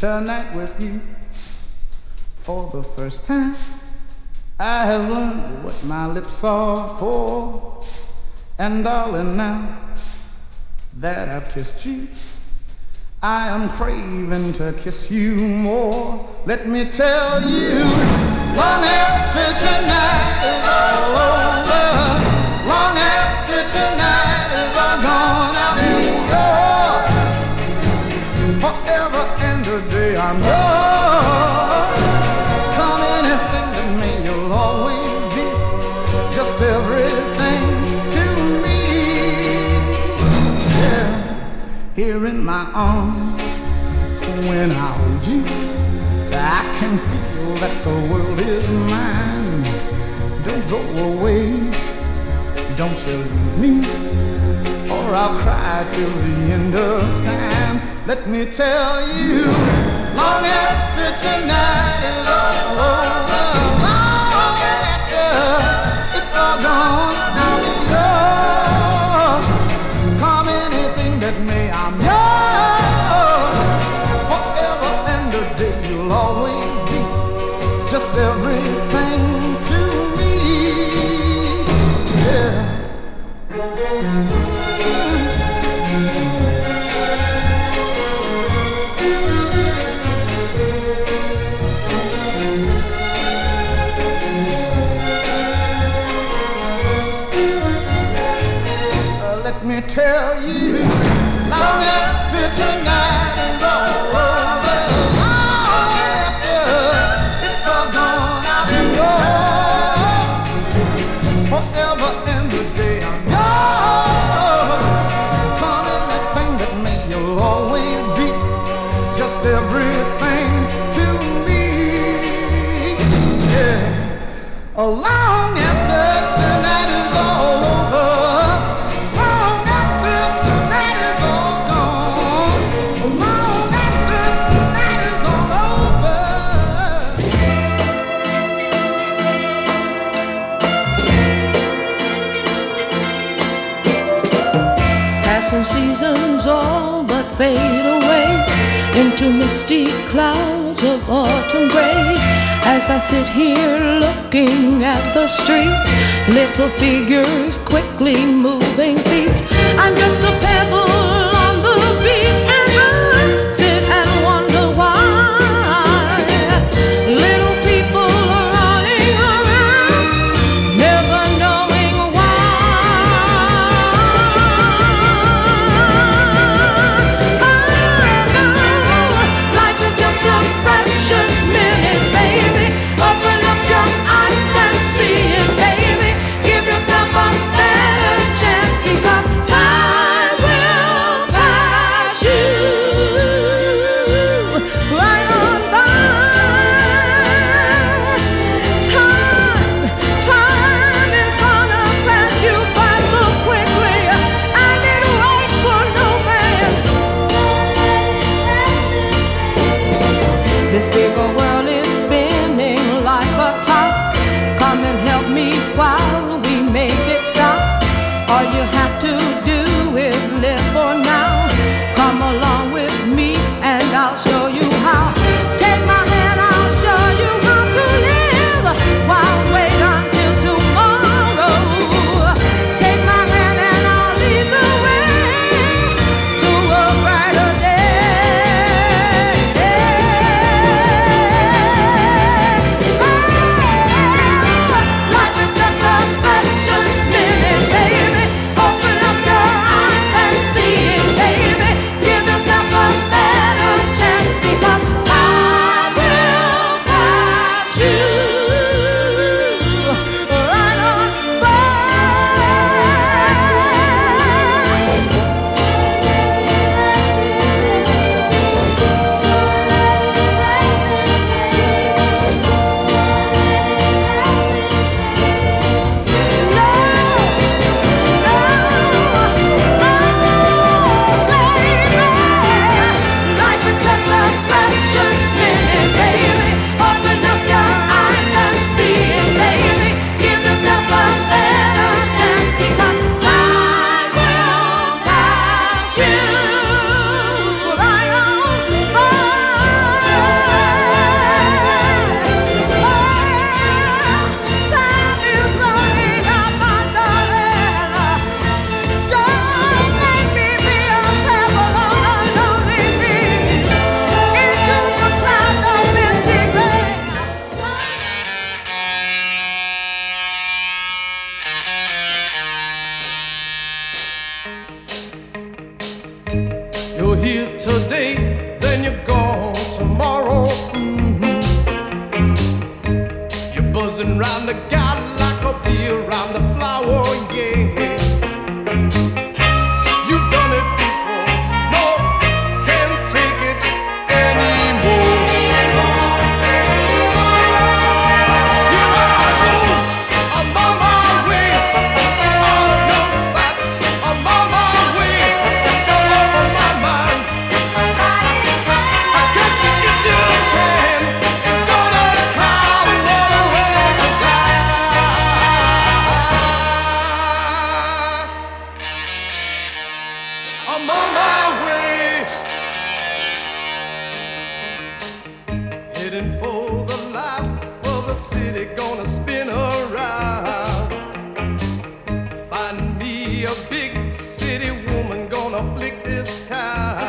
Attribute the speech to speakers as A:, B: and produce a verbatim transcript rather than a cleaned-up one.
A: tonight with you. For the first time, I have learned what my lips are for. And darling, now that I've kissed you, I am craving to kiss you more. Let me tell you, long after tonight is all over, long after tonight is all gone, I'll be yours forever and a day. I'm yours. Come anything to me, you'll always be just everything to me. Yeah, here in my arms, when I hold you, I can feel that the world is mine. Don't go away, don't you leave me, or I'll cry till the end of time. Let me tell you, long after tonight is all over, long after it's all gone, I'll be yours. Come anything that may, I'm yours forever and a day. You'll always be just everything to me. Yeah. Let me tell you, long after tonight is all over, long after it's all gone, I'll be yours forever and a day. I'm yours. Come anything that may, you'll always be just everything to me. Yeah. Oh, long after tonight is all over,
B: passing seasons all but fade away into misty clouds of autumn gray. As I sit here looking at the street, little figures quickly moving feet. I'm just a pebble on the beach, and I sit and wonder why little people are running around, never knowing why. Life is just a precious minute, baby. Open up your eyes and see it, baby. Give yourself a better chance, because time will
A: here today, then you're gone tomorrow. Mm-hmm. You're buzzing round the guy like a bee around the flower, yeah. You've done it before, no, can't take it anymore. Here I go, I'm on my way, out of your sight, I'm on my way, you're off of my mind. I can't think if you can, it's gonna come what a record I'm on my way, heading for the light of the city, gonna spin around. Find me a big city woman, gonna flick this town.